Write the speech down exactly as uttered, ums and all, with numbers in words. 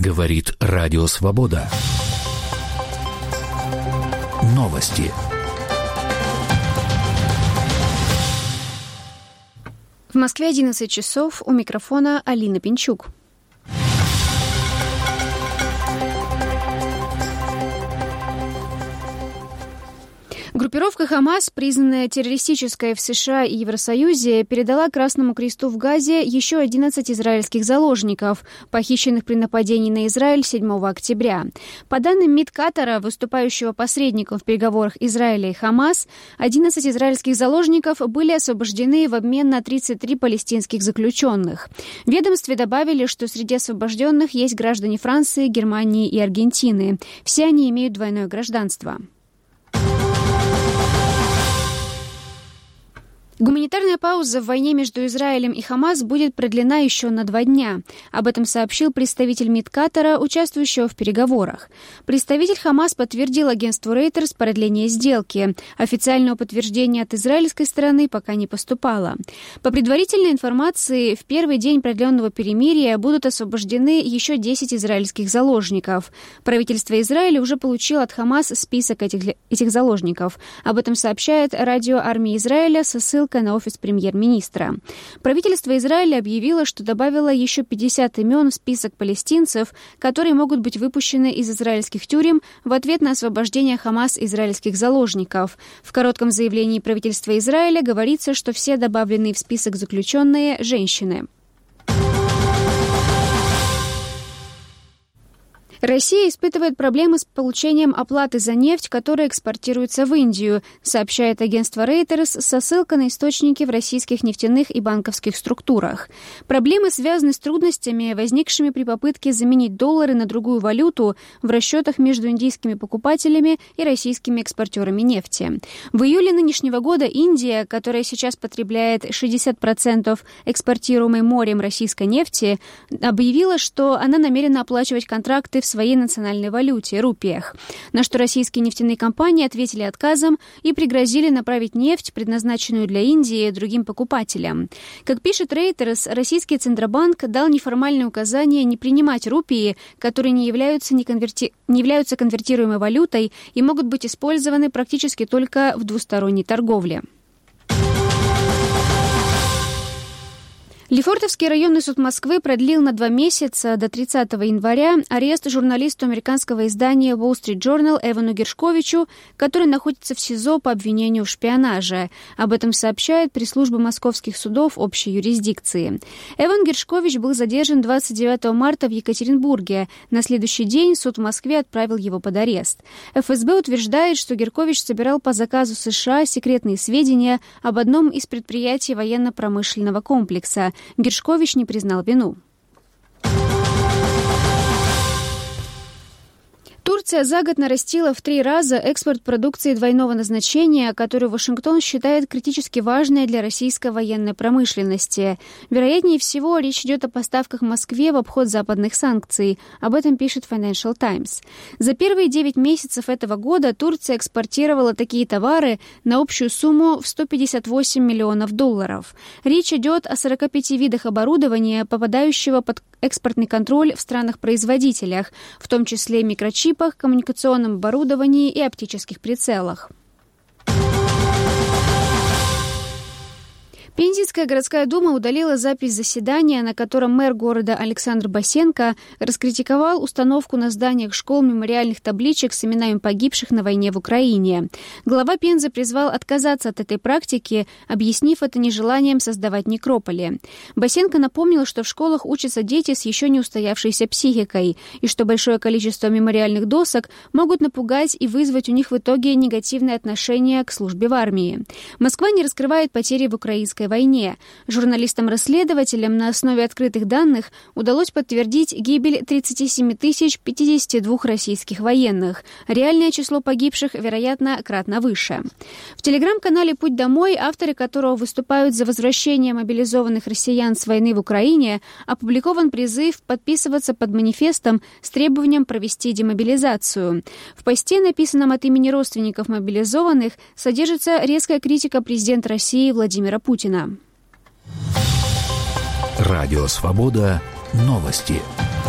Говорит Радио Свобода. Новости. В Москве одиннадцать часов. У микрофона Алина Пинчук. Группировка «Хамас», признанная террористической в США и Евросоюзе, передала Красному Кресту в Газе еще одиннадцать израильских заложников, похищенных при нападении на Израиль седьмого октября. По данным МИД Катара, выступающего посредником в переговорах Израиля и «Хамас», одиннадцать израильских заложников были освобождены в обмен на тридцать три палестинских заключенных. В ведомстве добавили, что среди освобожденных есть граждане Франции, Германии и Аргентины. Все они имеют двойное гражданство. Гуманитарная пауза в войне между Израилем и Хамас будет продлена еще на два дня. Об этом сообщил представитель МИД Катара, участвующего в переговорах. Представитель Хамас подтвердил агентству Reuters продление сделки. Официального подтверждения от израильской стороны пока не поступало. По предварительной информации, в первый день продленного перемирия будут освобождены еще десять израильских заложников. Правительство Израиля уже получило от Хамас список этих, этих заложников. Об этом сообщает радио армии Израиля со ссылкой на офис премьер-министра. Правительство Израиля объявило, что добавило еще пятьдесят имен в список палестинцев, которые могут быть выпущены из израильских тюрем в ответ на освобождение Хамас израильских заложников. В коротком заявлении правительства Израиля говорится, что все добавленные в список заключенные – женщины. Россия испытывает проблемы с получением оплаты за нефть, которая экспортируется в Индию, сообщает агентство Reuters со ссылкой на источники в российских нефтяных и банковских структурах. Проблемы связаны с трудностями, возникшими при попытке заменить доллары на другую валюту в расчетах между индийскими покупателями и российскими экспортерами нефти. В июле нынешнего года Индия, которая сейчас потребляет шестьдесят процентов экспортируемой морем российской нефти, объявила, что она намерена оплачивать контракты в в своей национальной валюте – рупиях. На что российские нефтяные компании ответили отказом и пригрозили направить нефть, предназначенную для Индии, другим покупателям. Как пишет Reuters, российский Центробанк дал неформальное указание не принимать рупии, которые не являются, не конверти... не являются конвертируемой валютой и могут быть использованы практически только в двусторонней торговле. Лефортовский районный суд Москвы продлил на два месяца до тридцатого января арест журналисту американского издания Wall Street Journal Эвану Гершковичу, который находится в СИЗО по обвинению в шпионаже. Об этом сообщает пресс-служба московских судов общей юрисдикции. Эван Гершкович был задержан двадцать девятого марта в Екатеринбурге. На следующий день суд в Москве отправил его под арест. эф эс бэ утверждает, что Гершкович собирал по заказу США секретные сведения об одном из предприятий военно-промышленного комплекса. Гершкович не признал вину. Турция за год нарастила в три раза экспорт продукции двойного назначения, которую Вашингтон считает критически важной для российской военной промышленности. Вероятнее всего, речь идет о поставках Москве в обход западных санкций. Об этом пишет Financial Times. За первые девять месяцев этого года Турция экспортировала такие товары на общую сумму в сто пятьдесят восемь миллионов долларов. Речь идет о сорока пяти видах оборудования, попадающего под экспортный контроль в странах-производителях, в том числе микрочипах, коммуникационном оборудовании и оптических прицелах. Пензенская городская дума удалила запись заседания, на котором мэр города Александр Басенко раскритиковал установку на зданиях школ мемориальных табличек с именами погибших на войне в Украине. Глава Пензы призвал отказаться от этой практики, объяснив это нежеланием создавать некрополи. Басенко напомнил, что в школах учатся дети с еще не устоявшейся психикой, и что большое количество мемориальных досок могут напугать и вызвать у них в итоге негативное отношение к службе в армии. Москва не раскрывает потери в украинской войне. Журналистам-расследователям на основе открытых данных удалось подтвердить гибель тридцать семь тысяч пятьдесят два российских военных. Реальное число погибших, вероятно, кратно выше. В телеграм-канале «Путь домой», авторы которого выступают за возвращение мобилизованных россиян с войны в Украине, опубликован призыв подписываться под манифестом с требованием провести демобилизацию. В посте, написанном от имени родственников мобилизованных, содержится резкая критика президента России Владимира Путина. Радио «Свобода». Новости.